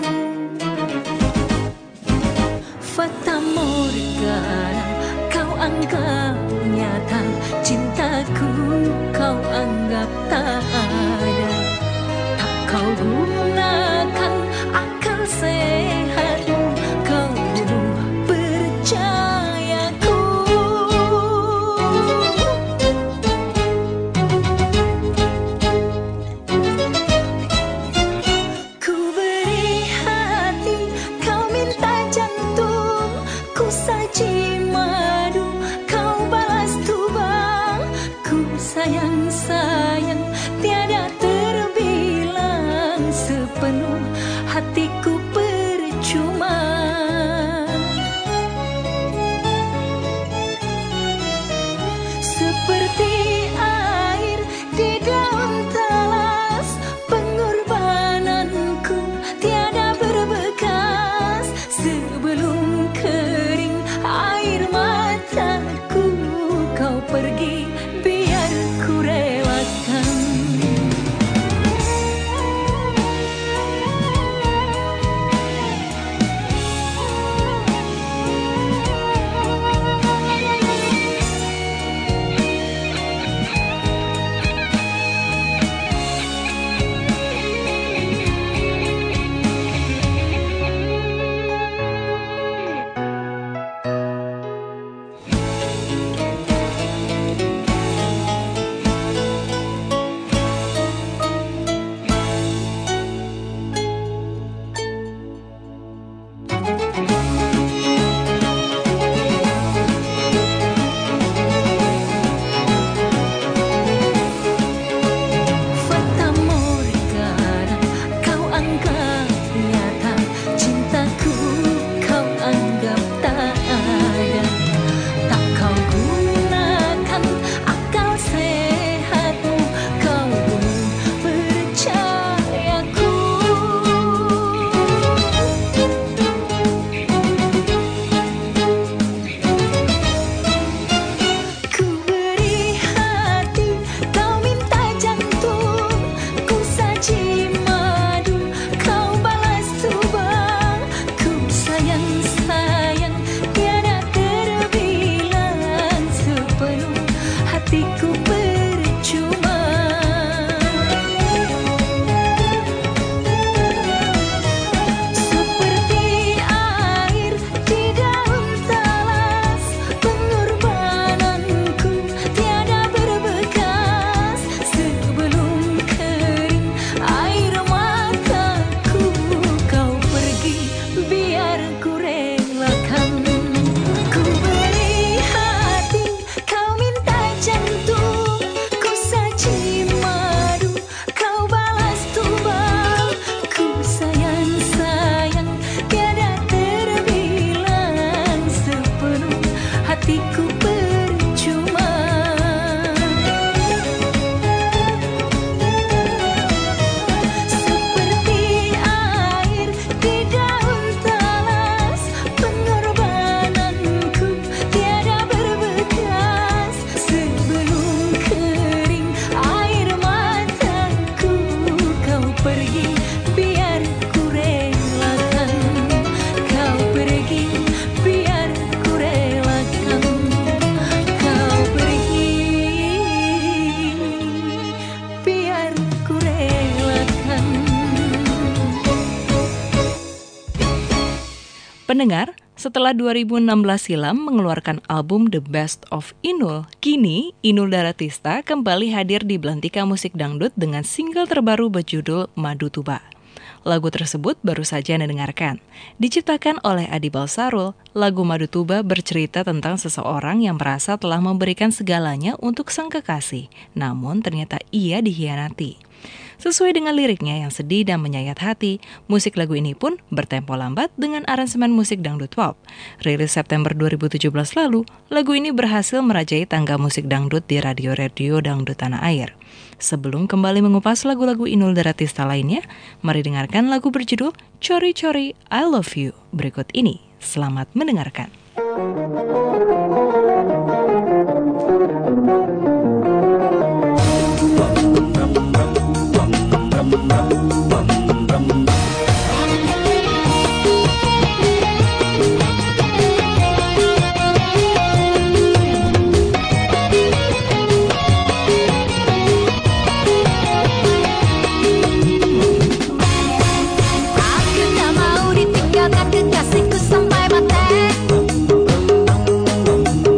[SPEAKER 6] Fata Morgana, kau anggap nyata, cintaku kau anggap tak ada. Kau gunakan akal sehatmu, kau bunuh percayaku. sayang tiada terbilang sepenuh hatiku percuma. Seperti air di daun talas, pengorbananku tiada berbekas. Sebelum kering air mataku, kau pergi biar ku relakan. Ku beri hati, kau minta jantung. Ku saji madu, kau balas tumbal. Ku sayang, sayang tiada terbilang sepenuh hatiku percuma. Seperti air di daun talas, pengorbananku tiada berbekas. Sebelum kering air mataku, kau pergi biar ku relakan. Kau pergi biar ku relakan. Kau pergi biar ku relakan.
[SPEAKER 7] Pendengar, setelah dua ribu enam belas silam mengeluarkan album The Best of Inul, kini Inul Daratista kembali hadir di Belantika Musik Dangdut dengan single terbaru berjudul Madu Tuba. Lagu tersebut baru saja Anda dengarkan. Diciptakan oleh Adi Balsarul, lagu Madu Tuba bercerita tentang seseorang yang merasa telah memberikan segalanya untuk sang kekasih, namun ternyata ia dikhianati. Sesuai dengan liriknya yang sedih dan menyayat hati, musik lagu ini pun bertempo lambat dengan aransemen musik dangdut pop. Rilis September dua ribu tujuh belas lalu, lagu ini berhasil merajai tangga musik dangdut di radio-radio dangdut tanah air. Sebelum kembali mengupas lagu-lagu Inul Daratista lainnya, mari dengarkan lagu berjudul Cori Cori I Love You berikut ini. Selamat mendengarkan.
[SPEAKER 6] Aku tak mau ditinggalkan kekasihku sampai mati.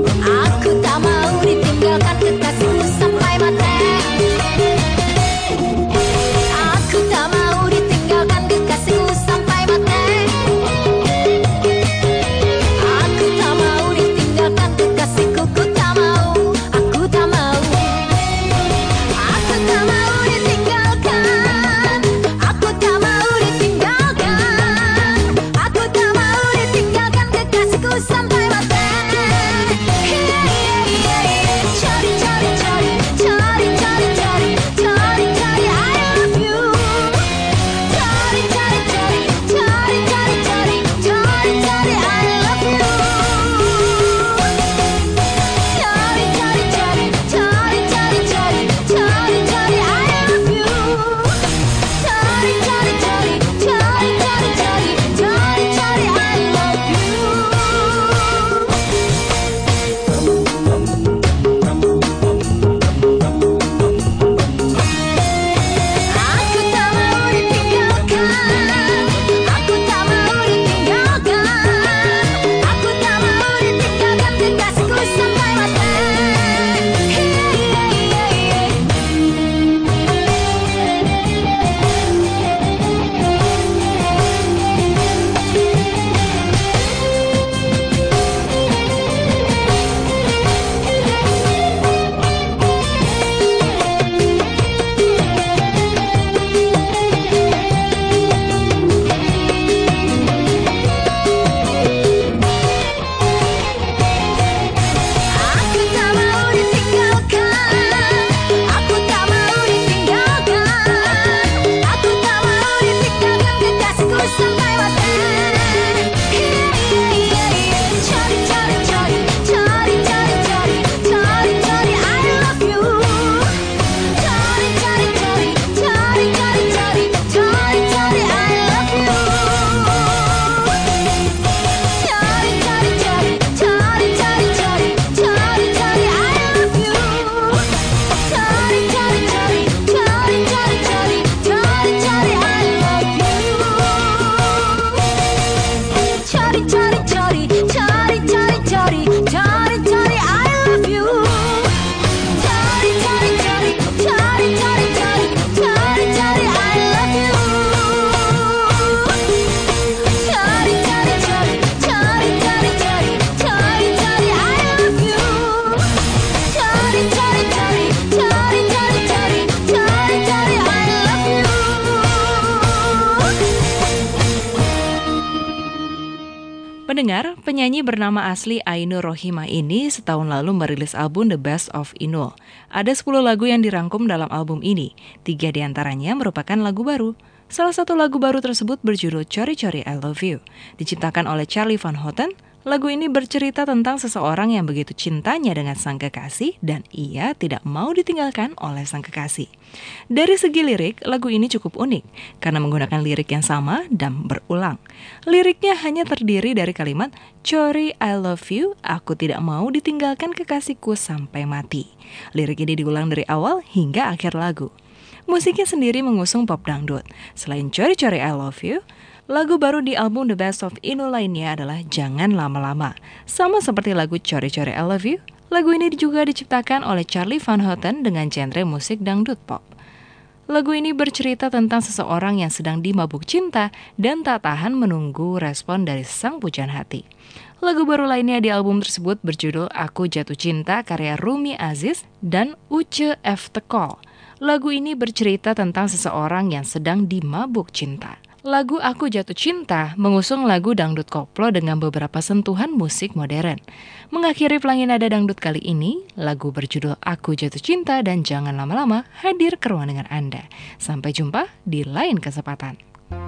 [SPEAKER 7] pendengar, penyanyi bernama asli Ainur Rohimah ini setahun lalu merilis album The Best of Inul. Ada sepuluh lagu yang dirangkum dalam album ini, tiga diantaranya merupakan lagu baru. Salah satu lagu baru tersebut berjudul Cori Cori I Love You. Diciptakan oleh Charlie Van Houten, lagu ini bercerita tentang seseorang yang begitu cintanya dengan sang kekasih dan ia tidak mau ditinggalkan oleh sang kekasih. Dari segi lirik, lagu ini cukup unik karena menggunakan lirik yang sama dan berulang. Liriknya hanya terdiri dari kalimat Cori I love you, aku tidak mau ditinggalkan kekasihku sampai mati. Lirik ini diulang dari awal hingga akhir lagu. Musiknya sendiri mengusung pop dangdut. Selain Cori Cori I love you, lagu baru di album The Best of Inul lainnya adalah Jangan Lama-Lama. Sama seperti lagu Cori Cori I Love You, lagu ini juga diciptakan oleh Charlie Van Houten dengan genre musik dangdut pop. Lagu ini bercerita tentang seseorang yang sedang dimabuk cinta dan tak tahan menunggu respon dari sang pujaan hati. Lagu baru lainnya di album tersebut berjudul Aku Jatuh Cinta karya Rumi Aziz dan Uce F. Tekol. Lagu ini bercerita tentang seseorang yang sedang dimabuk cinta. Lagu Aku Jatuh Cinta mengusung lagu dangdut koplo dengan beberapa sentuhan musik modern. Mengakhiri Pelangi Nada Dangdut kali ini, lagu berjudul Aku Jatuh Cinta dan Jangan Lama-Lama hadir ke ruang dengan Anda. Sampai jumpa di lain kesempatan.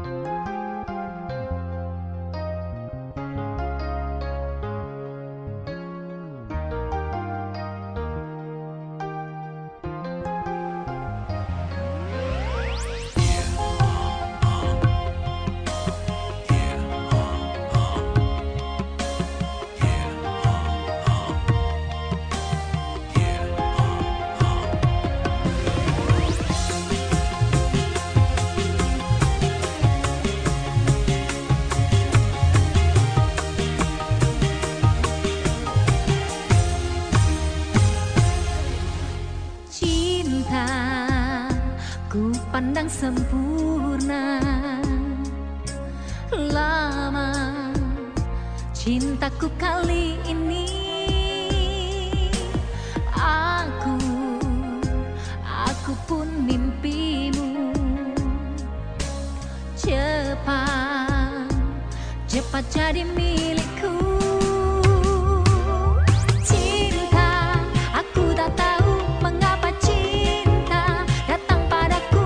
[SPEAKER 6] Pandang sempurna, lama cintaku kali ini. Aku, aku pun mimpimu. Cepat, cepat jadi milikku. Cinta, aku tak tahu mengapa cinta datang padaku.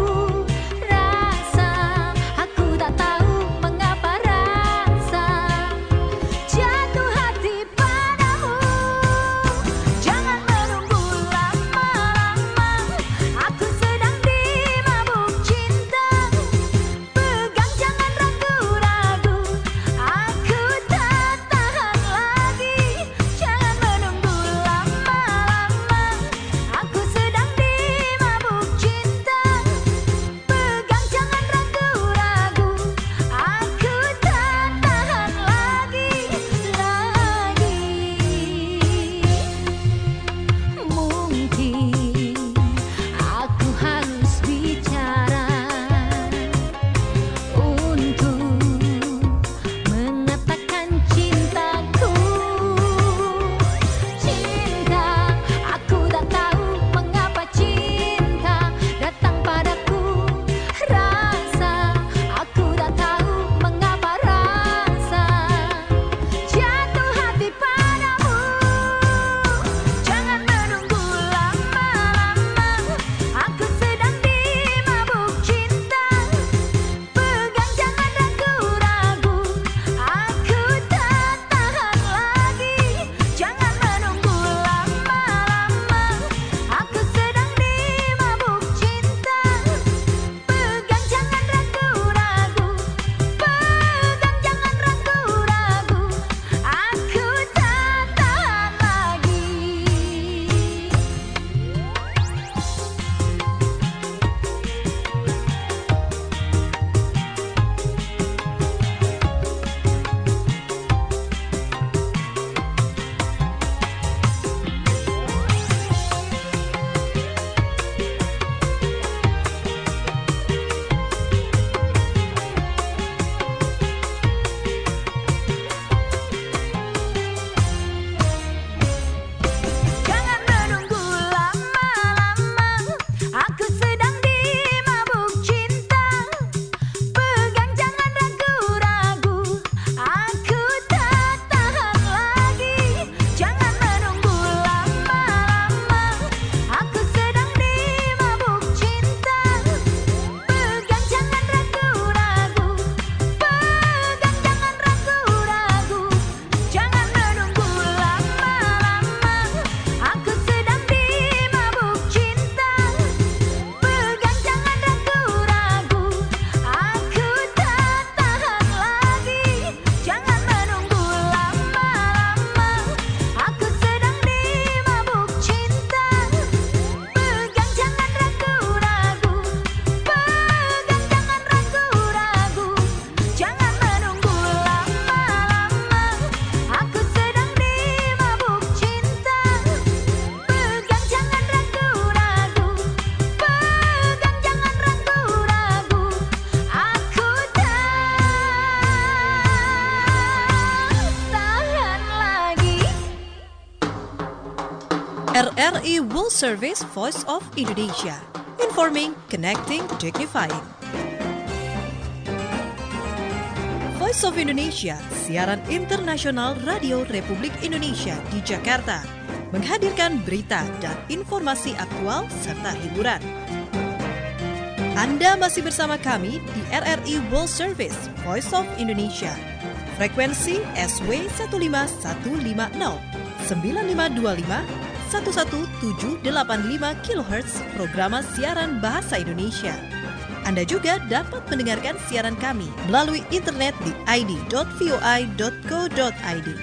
[SPEAKER 8] Aku
[SPEAKER 1] R R I World Service Voice of Indonesia. Informing, connecting, dignifying. Voice of Indonesia, siaran internasional Radio Republik Indonesia di Jakarta, menghadirkan berita dan informasi aktual serta hiburan. Anda masih bersama kami di R R I World Service Voice of Indonesia. Frekuensi S W satu lima satu lima nol sembilan lima dua lima satu satu tujuh delapan lima kilohertz programa siaran bahasa Indonesia. Anda juga dapat mendengarkan siaran kami melalui internet di i d dot v o i dot co dot i d.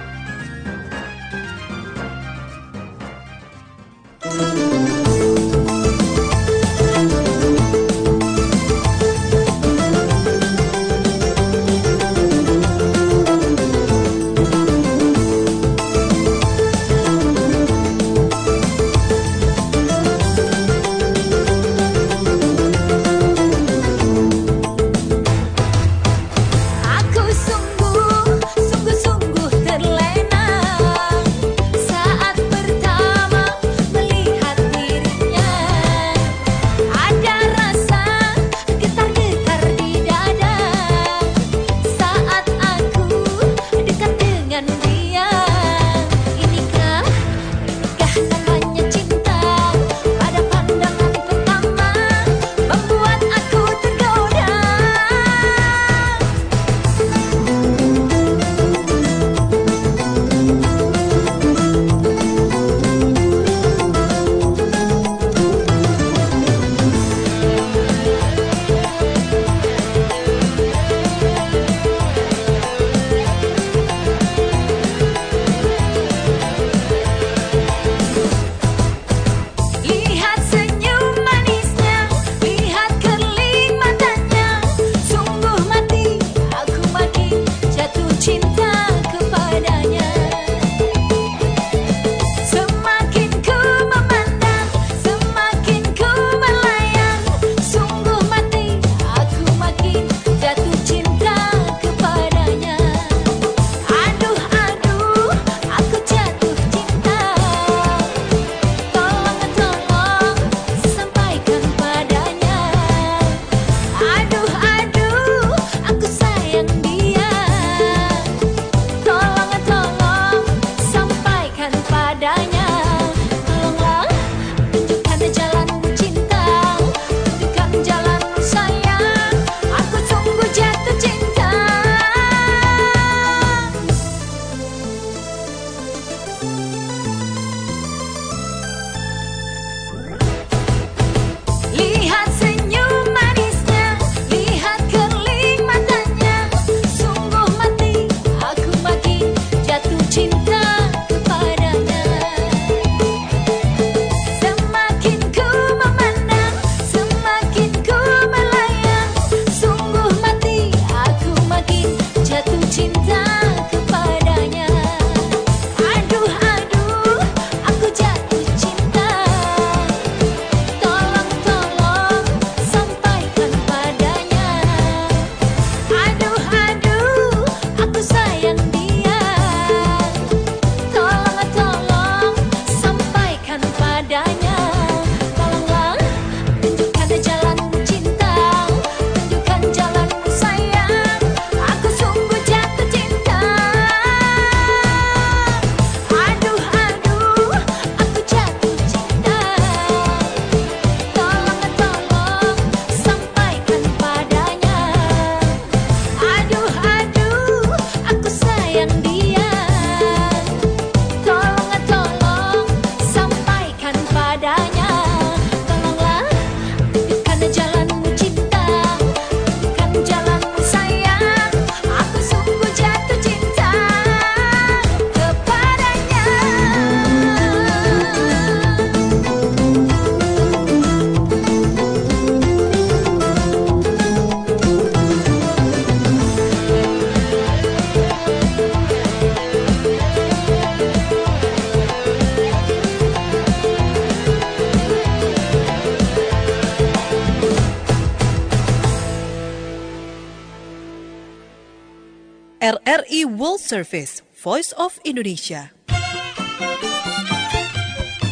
[SPEAKER 1] R R I World Service, Voice of Indonesia.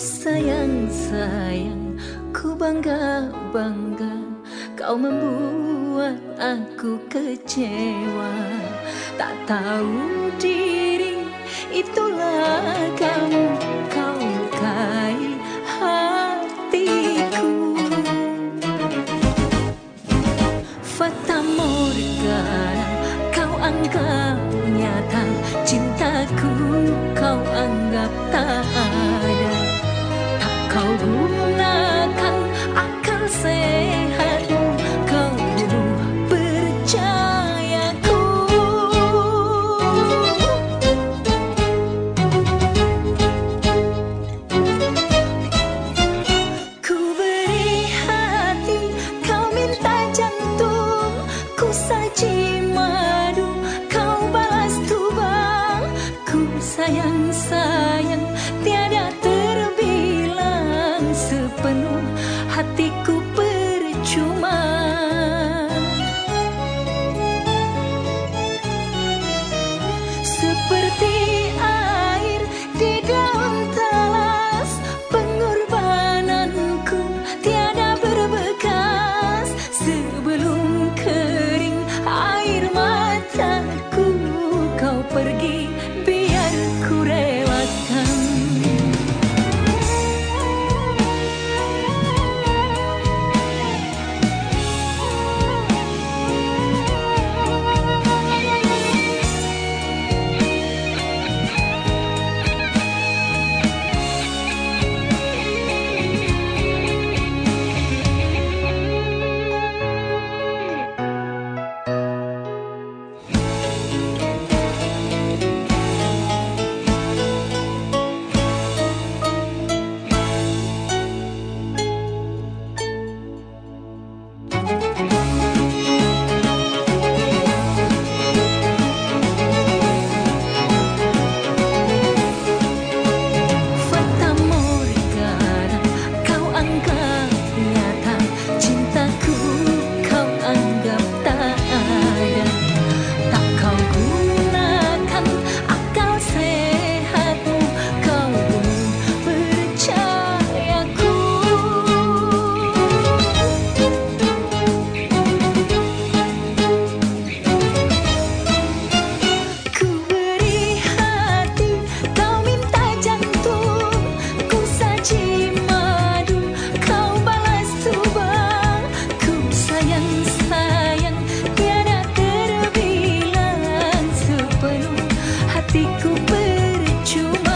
[SPEAKER 8] sayang-sayang, ku bangga-bangga, kau membuat aku kecewa. Tak tahu diri, itulah kamu, kau lukai hatiku. Fata Morgana, kau anggap nyata, cintaku kau anggap tak ada. Tak kau gunakan akal sehatmu, kau bunuh percayaku. Ku beri hati, kau minta jantung, ku saji madu, kau balas tuba. Ku sayang-sayang, tiada terbilang, sepenuh hatiku percuma. Seperti air di daun talas, pengorbananku tiada berbekas. Sebelum kering air mataku, kau pergi biar ku relakan. Fata Morgana, kau anggap nyata, cintaku kau anggap tak ada. Tak kau gunakan akal sehatmu, kau bunuh percayaku. Ku beri hati, kau minta jantung, ku saji madu, kau balas tuba. Ku sayang-sayang, tiada terbilang, sepenuh hatiku percuma.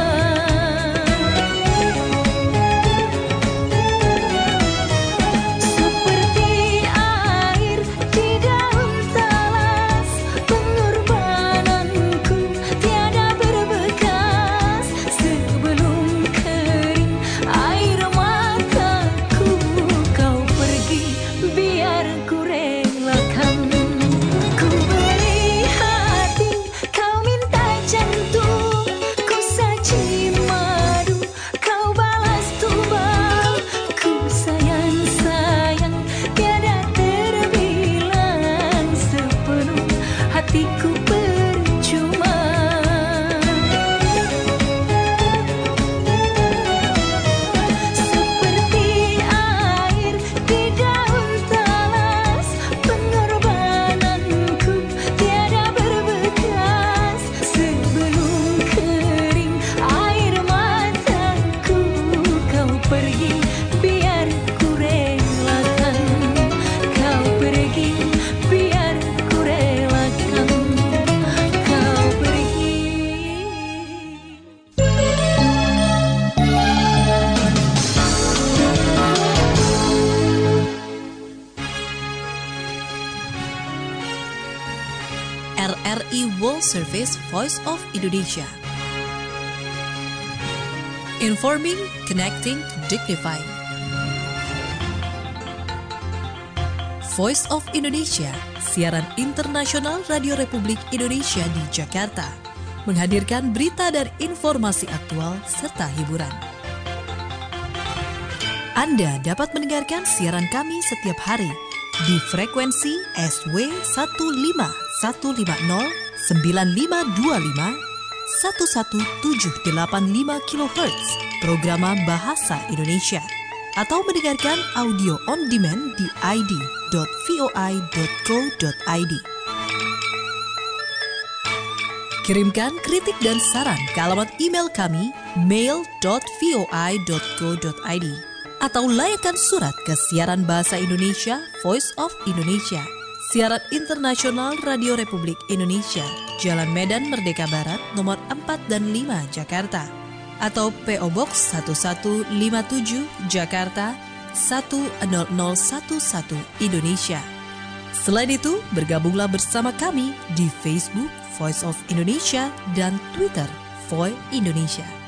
[SPEAKER 8] Seperti air di daun talas, pengorbananku tiada berbekas. Sebelum kering air mataku, kau pergi biar ku relakan. Ku beri hati, kau minta jantung, ku saji madu, kau balas tuba. Ku sayang-sayang, tiada terbilang, sepenuh hatiku percuma. Seperti air di daun talas, pengorbananku tiada berbekas. Sebelum kering air mataku, kau pergi biar ku relakan. Kau pergi biar ku relakan. Kau pergi.
[SPEAKER 1] R R I World Service Voice of Indonesia. Informing, connecting, dignifying. Voice of Indonesia, siaran internasional Radio Republik Indonesia di Jakarta, menghadirkan berita dan informasi aktual serta hiburan. Anda dapat mendengarkan siaran kami setiap hari di frekuensi S W satu lima satu lima nol sembilan lima dua lima, satu satu tujuh delapan lima kilohertz, Programa Bahasa Indonesia. Atau mendengarkan audio on demand di i d dot voi dot co dot i d. Kirimkan kritik dan saran ke alamat email kami mail dot voi dot co dot i d atau layakkan surat ke Siaran Bahasa Indonesia Voice of Indonesia, Siaran Internasional Radio Republik Indonesia, Jalan Medan Merdeka Barat, nomor empat dan lima, Jakarta, atau P O Box satu satu lima tujuh, Jakarta satu nol nol satu satu, Indonesia. Selain itu, bergabunglah bersama kami di Facebook Voice of Indonesia dan Twitter Voi Indonesia.